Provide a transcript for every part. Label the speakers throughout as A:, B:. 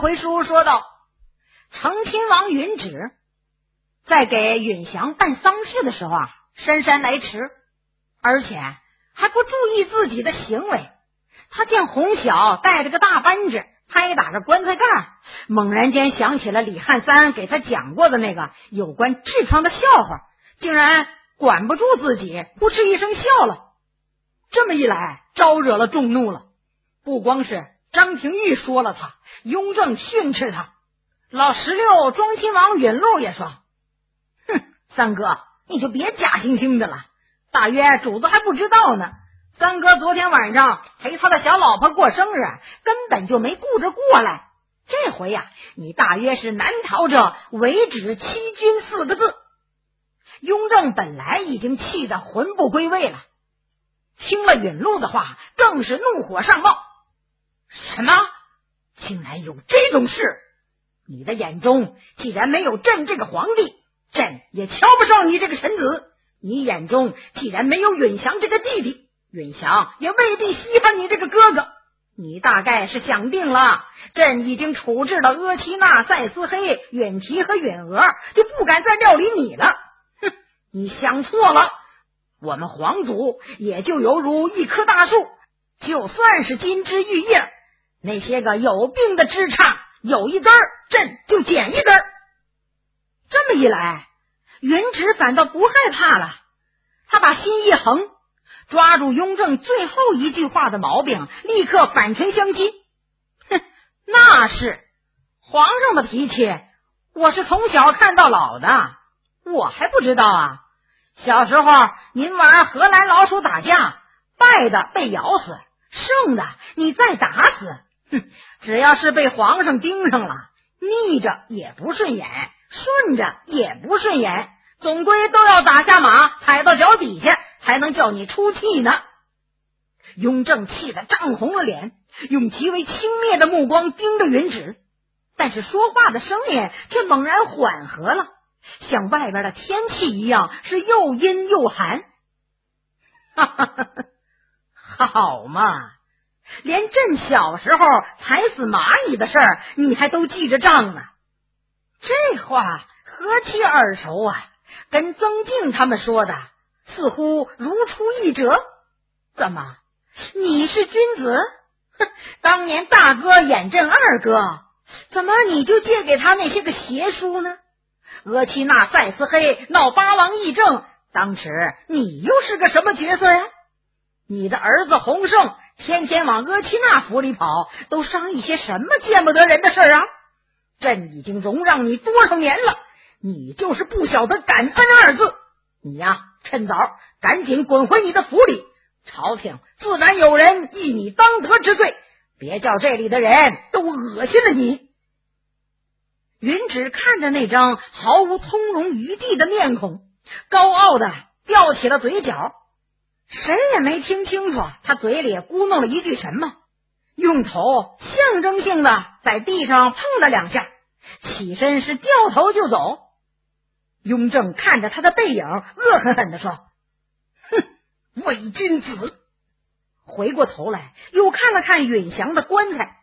A: 回书说道，成亲王允旨在给允祥办丧事的时候姗姗来迟，而且还不注意自己的行为。他见洪晓带着个大扳指拍打着棺材盖，猛然间想起了李汉三给他讲过的那个有关痔疮的笑话，竟然管不住自己，呼哧一声笑了。这么一来，招惹了众怒了。不光是张廷玉说了他，雍正训斥他，老16庄亲王允禄也说，哼，三哥你就别假惺惺的了，大约主子还不知道呢，三哥昨天晚上陪他的小老婆过生日，根本就没顾着过来。这回你大约是难逃这违止欺君4个字。雍正本来已经气得魂不归位了，听了允禄的话，更是怒火上冒。什么？竟然有这种事？你的眼中既然没有朕这个皇帝，朕也瞧不上你这个臣子。你眼中既然没有允祥这个弟弟，允祥也未必稀罕你这个哥哥。你大概是想定了，朕已经处置了阿奇娜、赛斯黑、允提和允娥，就不敢再料理你了。哼，你想错了。我们皇族也就犹如一棵大树，就算是金枝玉叶，那些个有病的枝杈有一根，朕就剪一根。这么一来，允旨反倒不害怕了，他把心一横，抓住雍正最后一句话的毛病，立刻反唇相讥。哼，那是皇上的脾气，我是从小看到老的，我还不知道小时候您玩荷兰老鼠打架，败的被咬死，胜的你再打死。哼，只要是被皇上盯上了，逆着也不顺眼，顺着也不顺眼，总归都要打下马，踩到脚底下，才能叫你出气呢。雍正气得涨红了脸，用极为轻蔑的目光盯着允旨，但是说话的声音却猛然缓和了，像外边的天气一样，是又阴又寒。哈哈哈哈，好嘛，连朕小时候踩死蚂蚁的事儿你还都记着账呢。这话何其耳熟跟曾静他们说的似乎如出一辙。怎么，你是君子？哼，当年大哥演朕二哥，怎么你就借给他那些个邪书呢？阿奇娜、赛斯黑闹八王议政，当时你又是个什么角色呀？你的儿子洪胜天天往阿奇娜府里跑，都商议些什么见不得人的事啊？朕已经容让你多少年了，你就是不晓得感恩二字。你趁早赶紧滚回你的府里，朝廷自然有人议你当得之罪，别叫这里的人都恶心了你。允旨看着那张毫无从容余地的面孔，高傲的吊起了嘴角。谁也没听清楚他嘴里咕哝了一句什么，用头象征性的在地上碰了2下，起身是掉头就走。雍正看着他的背影，恶狠狠地说，哼，伪君子。回过头来又看了看允祥的棺材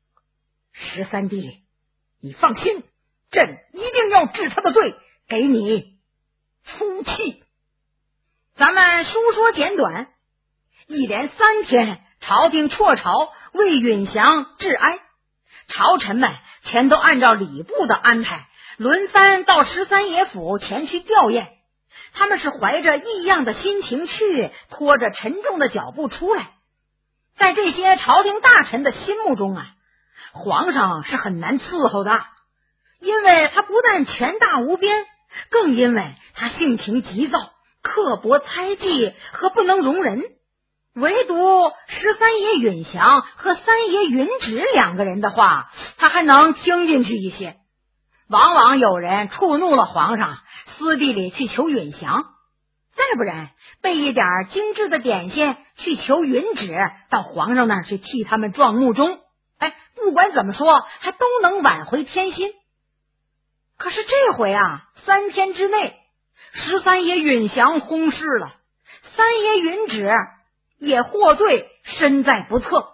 A: ，13弟，你放心，朕一定要治他的罪，给你出气。咱们书说简短，一连3天，朝廷辍朝为允祥致哀，朝臣们全都按照礼部的安排，轮番到13爷府前去吊唁。他们是怀着异样的心情去，拖着沉重的脚步出来。在这些朝廷大臣的心目中皇上是很难伺候的，因为他不但权大无边，更因为他性情急躁，刻薄猜忌和不能容人。唯独13爷允祥和3爷允旨2个人的话，他还能听进去一些。往往有人触怒了皇上，私地里去求允祥，再不然备一点精致的点心去求允旨，到皇上那儿去替他们撞木钟。不管怎么说，还都能挽回天心。可是这回3天之内，13爷允祥薨逝了，3爷允旨也获罪，身在不测。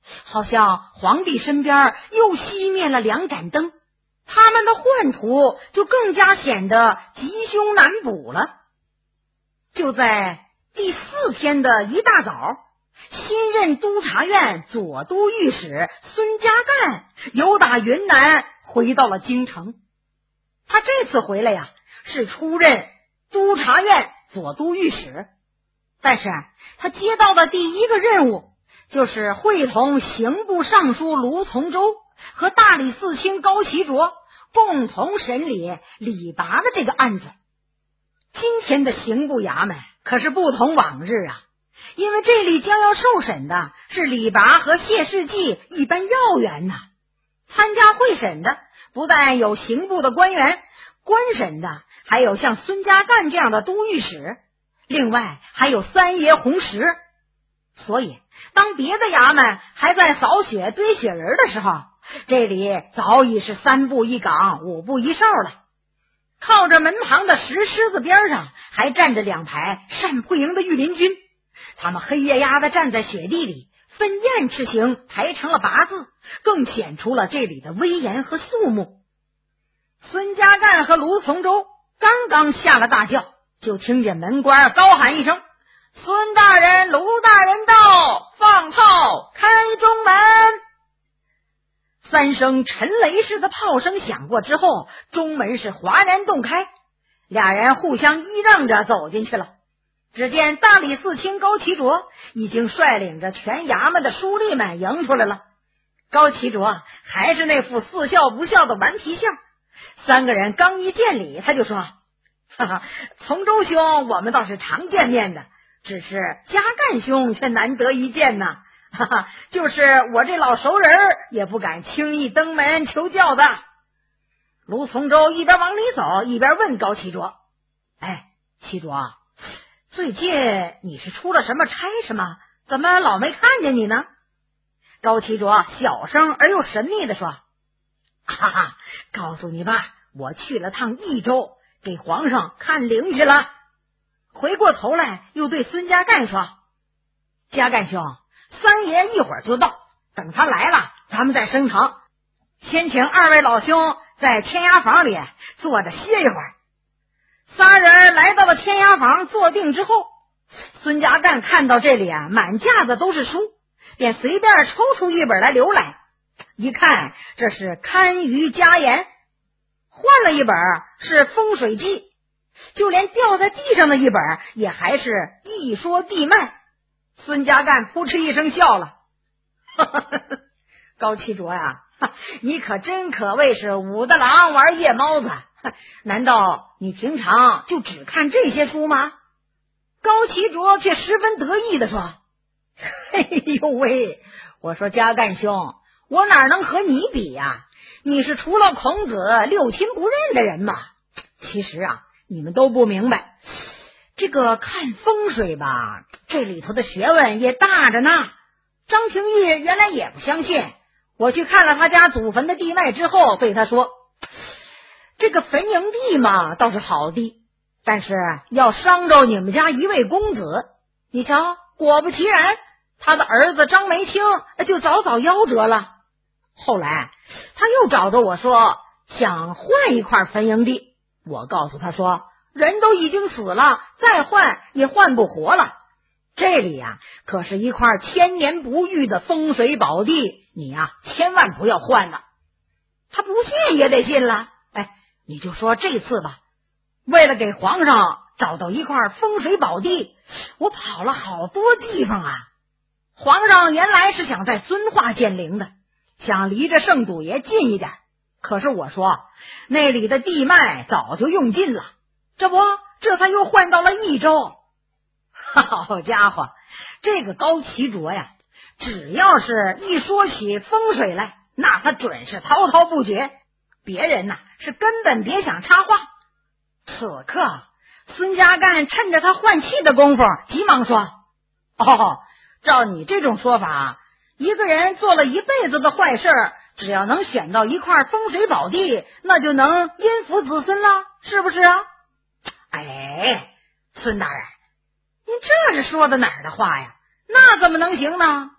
A: 好像皇帝身边又熄灭了2盏灯，他们的宦途就更加显得吉凶难卜了。就在第4天的一大早，新任督察院左都御史孙家干由打云南回到了京城。他这次回来呀，是出任督察院左都御史，但是他接到的第一个任务就是会同刑部尚书卢从周和大理寺卿高其卓共同审理李拔的这个案子。今天的刑部衙门可是不同往日啊，因为这里将要受审的是李拔和谢世济一般要员呐。参加会审的不但有刑部的官员，官审的还有像孙家干这样的都御史，另外还有三爷洪石。所以当别的衙门还在扫雪堆雪人的时候，这里早已是3步一岗5步一哨了。靠着门旁的石狮子边上还站着2排单扑营的御林军，他们黑压压的站在雪地里，分雁翅形排成了8字，更显出了这里的威严和肃穆。孙家干和卢从周刚刚下了大轿，就听见门官高喊一声：“孙大人、卢大人到，放炮，开中门。”3声沉雷似的炮声响过之后，中门是哗然洞开，俩人互相依让着走进去了。只见大理寺卿高其卓已经率领着全衙门的书吏们迎出来了。高其卓还是那副似笑不笑的顽皮相。3个人刚一见礼，他就说：“哈哈，从周兄我们倒是常见面的，只是家干兄却难得一见呐。哈哈，就是我这老熟人也不敢轻易登门求教的。”卢从周一边往里走，一边问高其卓：“哎，其卓，最近你是出了什么差事吗？怎么老没看见你呢？”高其卓小声而又神秘地说：“哈哈，告诉你吧，我去了趟益州，给皇上看灵去了。”回过头来又对孙家干说：“家干兄，三爷一会儿就到，等他来了咱们再升堂，先请2位老兄在天涯房里坐着歇一会儿。”3人来到了天涯房坐定之后，孙家干看到这里啊满架子都是书，便随便抽出一本来浏览，一看这是堪舆家言，换了一本是风水记，就连掉在地上的一本也还是一说地脉。孙家干扑哧一声笑了：“高其卓呀，你可真可谓是武大郎玩夜猫子，难道你平常就只看这些书吗？”高其卓却十分得意地说：“哎呦喂，我说家干兄，我哪能和你比呀？你是除了孔子六亲不认的人嘛。其实啊，你们都不明白，这个看风水吧，这里头的学问也大着呢。张廷玉原来也不相信，我去看了他家祖坟的地脉之后，对他说，这个坟营地嘛倒是好地，但是要伤着你们家一位公子。你瞧，果不其然，他的儿子张梅清就早早夭折了。后来他又找着我说想换一块坟营地，我告诉他说人都已经死了，再换也换不活了。这里呀，可是一块千年不遇的风水宝地，你呀千万不要换了。他不信也得信了。哎，你就说这次吧，为了给皇上找到一块风水宝地，我跑了好多地方啊。皇上原来是想在遵化建陵的，想离着圣祖爷近一点，可是我说那里的地脉早就用尽了，这才又换到了益州。好家伙，这个高其卓呀，只要是一说起风水来，那他准是滔滔不绝，别人呐是根本别想插话。此刻孙家干趁着他换气的功夫，急忙说：“哦，照你这种说法，一个人做了一辈子的坏事，只要能选到一块风水宝地，那就能荫福子孙了，是不是啊？”哎，孙大人，您这是说的哪儿的话呀？那怎么能行呢？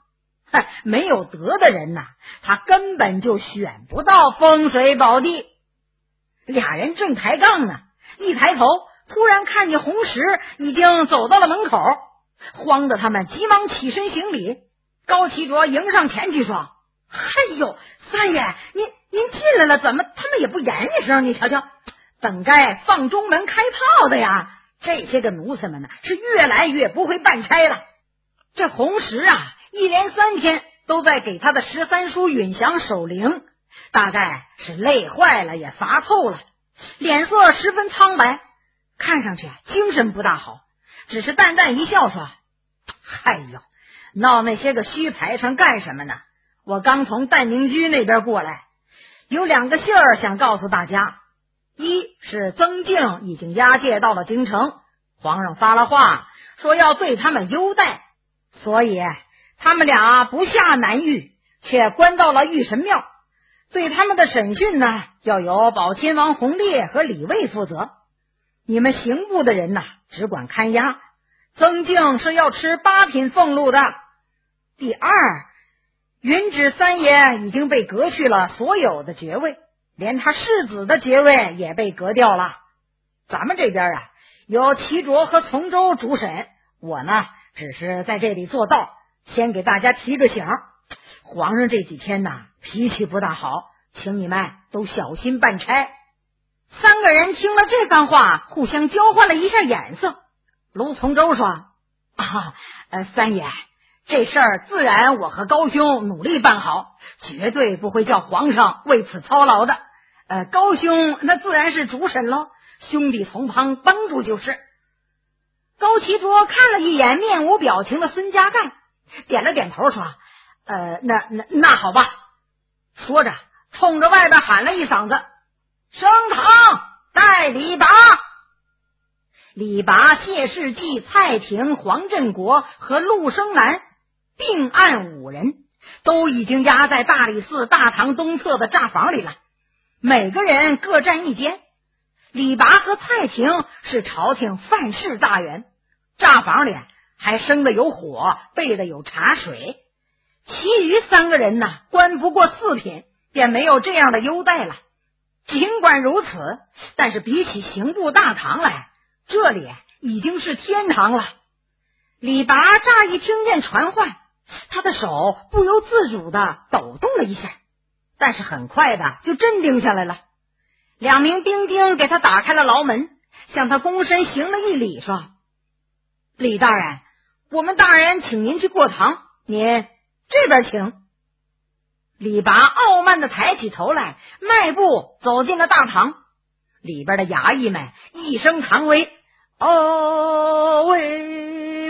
A: 没有德的人呐，他根本就选不到风水宝地。俩人正抬杠呢，一抬头突然看见红石已经走到了门口，慌得他们急忙起身行礼。高启卓迎上前去说：哎呦，三爷，您进来了，怎么他们也不言一声？你瞧瞧，本该放中门开炮的呀，这些个奴才们呢，是越来越不会办差了。这红石啊，一连3天都在给他的13叔允祥守灵，大概是累坏了，也乏透了，脸色十分苍白，看上去精神不大好，只是淡淡一笑说：哎呦，闹那些个虚排场干什么呢？我刚从淡宁居那边过来，有2个信儿想告诉大家。一是曾静已经押解到了京城，皇上发了话，说要对他们优待，所以他们俩不下南狱，却关到了御神庙。对他们的审讯呢，要由宝亲王弘烈和李卫负责，你们刑部的人呐，只管看押。曾静是要吃8品俸禄的。第二，云指三爷已经被革去了所有的爵位，连他世子的爵位也被革掉了。咱们这边啊，有齐卓和从周主审，我呢只是在这里做道，先给大家提个醒。皇上这几天呢脾气不大好，请你们都小心办差。3个人听了这番话，互相交换了一下眼色。卢从周说：三爷，这事儿自然我和高兄努力办好，绝对不会叫皇上为此操劳的。高兄那自然是主审喽，兄弟从旁帮助就是。高启卓看了一眼面无表情的孙家淦，点了点头说：那好吧。说着冲着外边喊了一嗓子：升堂带李拔。李拔、谢世济、蔡廷、黄振国和陆生南并案5人，都已经押在大理寺大堂东侧的栅房里了，每个人各占一间。李拔和蔡廷是朝廷范氏大员，栅房里还生的有火，备的有茶水。其余3个人呢，官不过4品，便没有这样的优待了。尽管如此，但是比起刑部大堂来，这里已经是天堂了。李拔乍一听见传唤，他的手不由自主地抖动了一下，但是很快的就镇定下来了。2名兵丁给他打开了牢门，向他躬身行了一礼，说：李大人，我们大人请您去过堂，您这边请。李拔傲慢地抬起头来，迈步走进了大堂。里边的衙役们一声唐威：威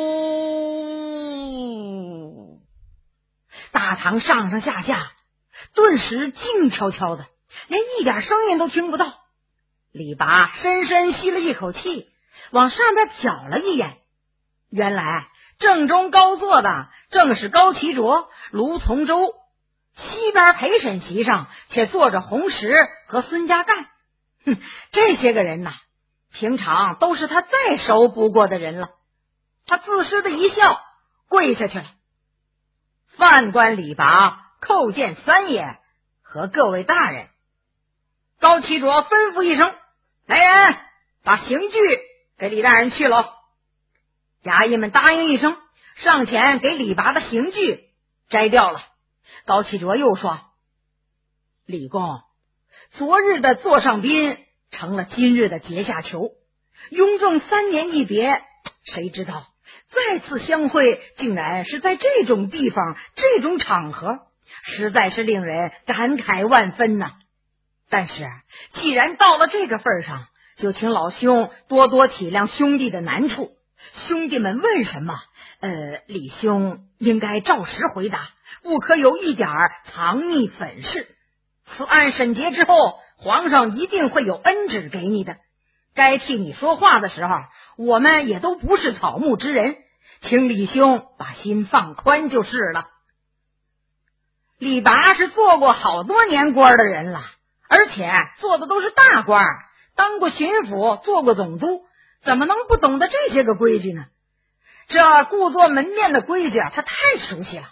A: 武！大堂上上下下顿时静悄悄的，连一点声音都听不到。李拔深深吸了一口气，往上边瞟了一眼，原来正中高坐的正是高启卓、卢从周，西边陪审席上却坐着红石和孙家淦。这些个人呐，平常都是他再熟不过的人了。他自私的一笑，跪下去了。犯官李拔叩见三爷和各位大人。高启卓吩咐一声：来人，把刑具给李大人去喽。衙役们答应一声，上前给李拔的刑具摘掉了。高启卓又说：李公，昨日的座上宾成了今日的阶下囚，雍正3年一别，谁知道再次相会竟然是在这种地方，这种场合，实在是令人感慨万分呐。但是既然到了这个份上，就请老兄多多体谅兄弟的难处。兄弟们问什么，李兄应该照实回答，不可有一点藏匿粉饰。此案审结之后，皇上一定会有恩旨给你的。该替你说话的时候，我们也都不是草木之人，请李兄把心放宽就是了。李拔是做过好多年官的人了，而且做的都是大官，当过巡抚，做过总督，怎么能不懂得这些个规矩呢？这故作门面的规矩他太熟悉了，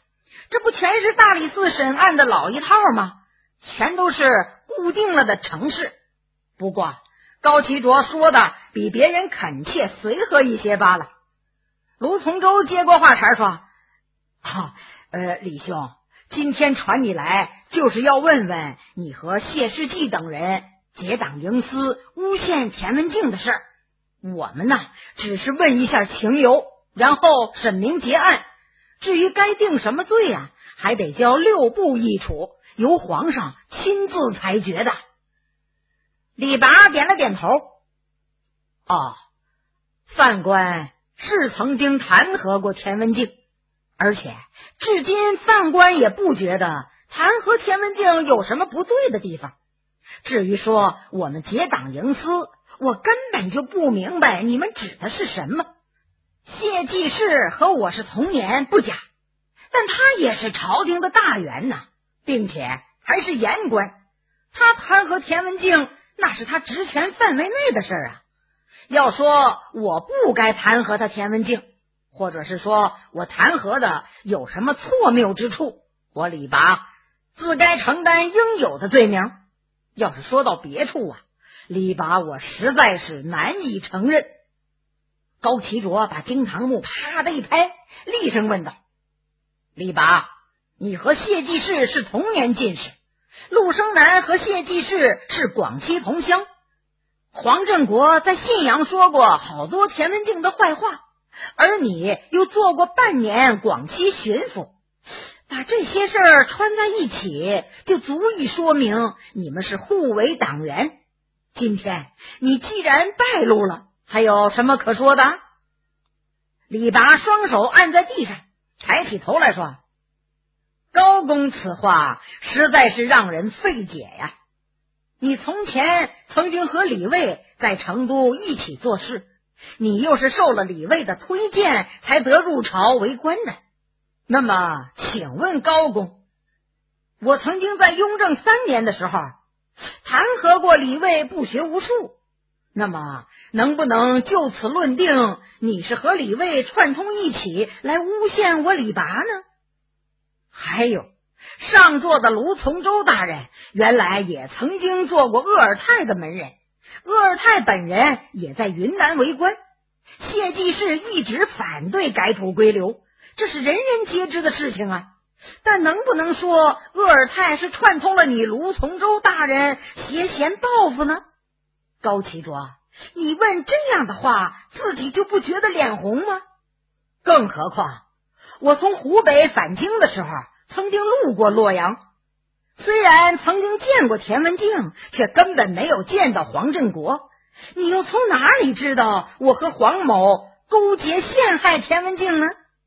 A: 这不全是大理寺审案的老一套吗？全都是固定了的程式。不过高启卓说的比别人恳切随和一些罢了。卢从周接过话茬说：李兄，今天传你来就是要问问你和谢世济等人结党营私诬陷田文镜的事儿。我们呢，只是问一下情由，然后审明结案。至于该定什么罪啊，还得交6部议处，由皇上亲自裁决的。李拔点了点头。犯官是曾经弹劾过田文镜，而且至今犯官也不觉得弹劾田文镜有什么不对的地方。至于说我们结党营私，我根本就不明白你们指的是什么。谢济世和我是同年不假，但他也是朝廷的大员呐，并且还是言官。他弹劾田文镜，那是他职权范围内的事啊。要说我不该弹劾他田文镜，或者是说我弹劾的有什么错谬之处，我李拔自该承担应有的罪名。要是说到别处啊，李拔我实在是难以承认。高启卓把惊堂木啪的一拍，厉声问道：李拔，你和谢济世是同年进士，陆生南和谢济世是广西同乡。黄振国在信阳说过好多田文镜的坏话，而你又做过半年广西巡抚，把这些事儿穿在一起，就足以说明你们是互为党员。今天你既然败露了，还有什么可说的？李拔双手按在地上，抬起头来说：高公此话实在是让人费解呀。你从前曾经和李卫在成都一起做事，你又是受了李卫的推荐才得入朝为官的。那么请问高公，我曾经在雍正3年的时候弹劾过李卫不学无术，那么能不能就此论定你是和李卫串通一起来诬陷我李拔呢？还有上座的卢从周大人原来也曾经做过鄂尔泰的门人，鄂尔泰本人也在云南为官。谢济世一直反对改土归流，这是人人皆知的事情啊。但能不能说鄂尔泰是串通了你卢从周大人挟嫌报复呢？高启卓，你问这样的话，自己就不觉得脸红吗？更何况我从湖北返京的时候曾经路过洛阳，虽然曾经见过田文镜，却根本没有见到黄振国。你又从哪里知道我和黄某勾结陷害田文镜呢？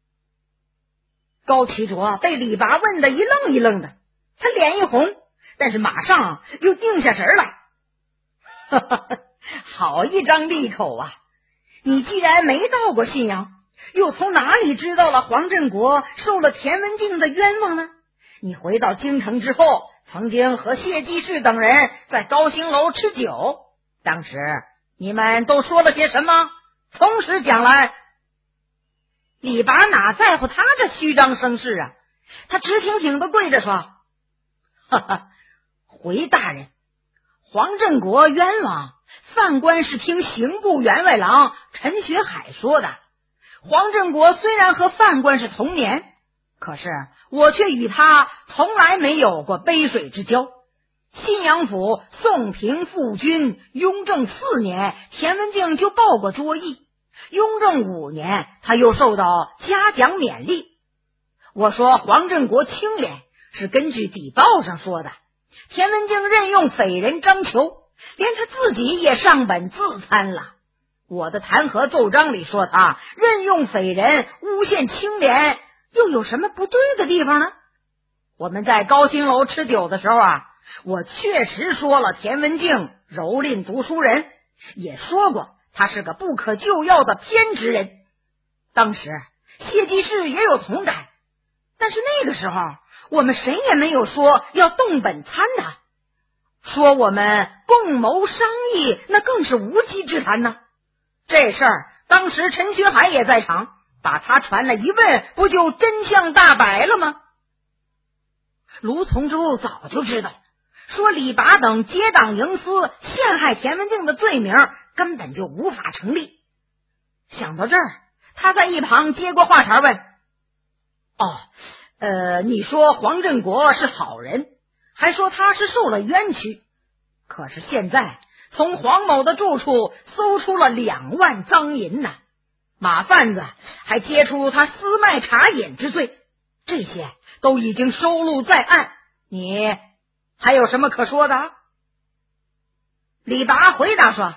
A: 高启卓被李拔问得一愣一愣的，他脸一红，但是马上又定下神来。好一张利口啊！你既然没到过信阳，又从哪里知道了黄振国受了田文镜的冤枉呢？你回到京城之后，曾经和谢济世等人在高兴楼吃酒，当时你们都说了些什么？从实讲来。李拔哪在乎他这虚张声势啊，他直挺挺的跪着说：回大人，黄振国冤枉，犯官是听刑部员外郎陈学海说的。黄振国虽然和犯官是同年，可是我却与他从来没有过杯水之交。信阳府宋平副军雍正4年，田文镜就报过桌役，雍正5年他又受到嘉奖勉励。我说黄振国清廉是根据底报上说的，田文镜任用匪人张求，连他自己也上本自参了。我的弹劾奏章里说他任用匪人诬陷清廉，又有什么不对的地方呢？我们在高兴楼吃酒的时候啊，我确实说了田文镜蹂躏读书人，也说过他是个不可救药的偏执人。当时谢济世也有同感，但是那个时候我们谁也没有说要动本参他，说我们共谋商议，那更是无稽之谈呢。这事儿当时陈学海也在场，把他传了一问，不就真相大白了吗？ 卢从周早就知道，说李拔等结党营私、陷害田文镜的罪名根本就无法成立。想到这儿，他在一旁接过话茬问：你说黄振国是好人，还说他是受了冤屈，可是现在从黄某的住处搜出了2万赃银呢，马贩子还揭出他私卖茶饮之罪，这些都已经收录在案，你还有什么可说的？李拔回答说：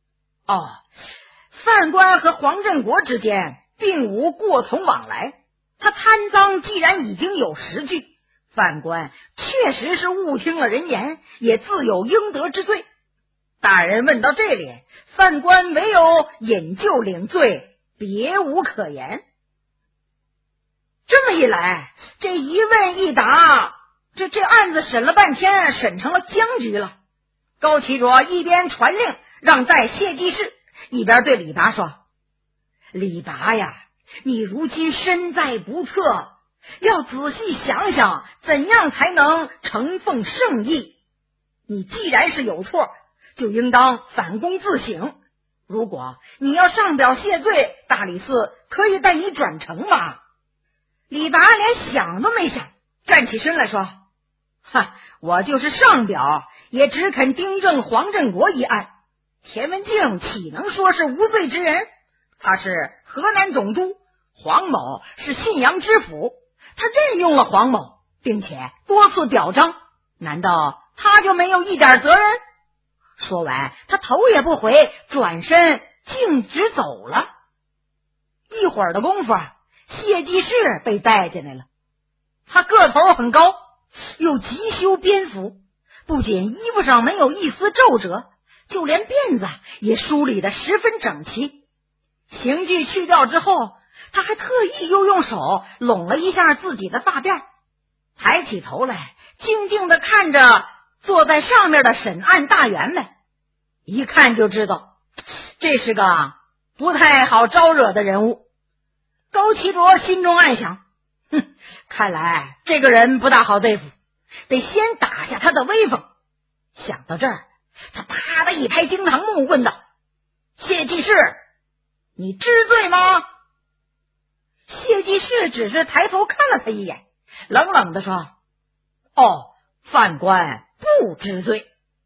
A: 范官和黄振国之间并无过从往来，他贪赃既然已经有实据，范官确实是误听了人言，也自有应得之罪。大人问到这里，范官唯有引咎领罪，别无可言。这么一来，这一问一答，这案子审了半天，审成了僵局了。高启卓一边传令让在谢济事，一边对李拔说：李拔呀，你如今身在不测，要仔细想想怎样才能承奉圣意。你既然是有错，就应当反躬自省，如果你要上表谢罪，大理寺可以带你转呈嘛。李拔连想都没想，站起身来说：我就是上表，也只肯订正黄振国一案，田文镜岂能说是无罪之人？他是河南总督，黄某是信阳知府，他任用了黄某，并且多次表彰，难道他就没有一点责任？说完，他头也不回，转身径直走了。一会儿的功夫，谢济世被带进来了。他个头很高，又急修边幅，不仅衣服上没有一丝皱褶，就连辫子也梳理得十分整齐。刑具去掉之后，他还特意又用手拢了一下自己的发辫，抬起头来，静静地看着坐在上面的审案大员们，一看就知道这是个不太好招惹的人物。高启卓心中暗想，看来这个人不大好对付，得先打下他的威风。想到这儿，他啪的一拍惊堂木，问道：谢济世，你知罪吗？谢济世只是抬头看了他一眼，冷冷地说：范官不知罪。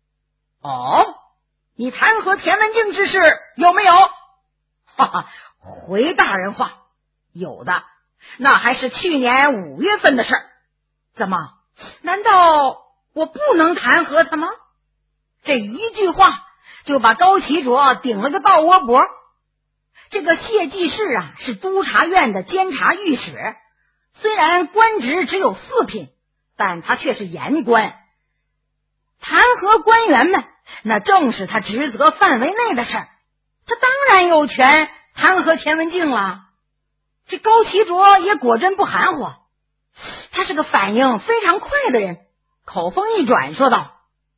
A: 你弹劾田文镜之事有没有？回大人话，有的，那还是去年5月份的事儿。怎么，难道我不能弹劾他吗？这一句话就把高启卓顶了个倒窝脖。这个谢济世啊，是督察院的监察御史，虽然官职只有4品，但他却是言官，弹劾官员们那正是他职责范围内的事儿，他当然有权弹劾田文镜了。这高启卓也果真不含糊，他是个反应非常快的人，口风一转说道：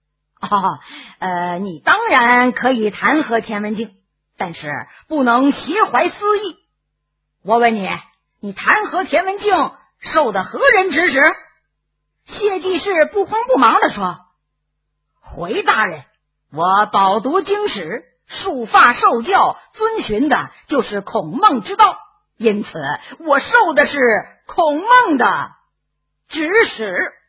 A: 你当然可以弹劾田文镜，但是不能挟怀私意。我问你，你弹劾田文镜受的何人指使？谢济世不慌不忙地说：回大人，我饱读经史，束发受教，遵循的就是孔孟之道，因此我受的是孔孟的指使。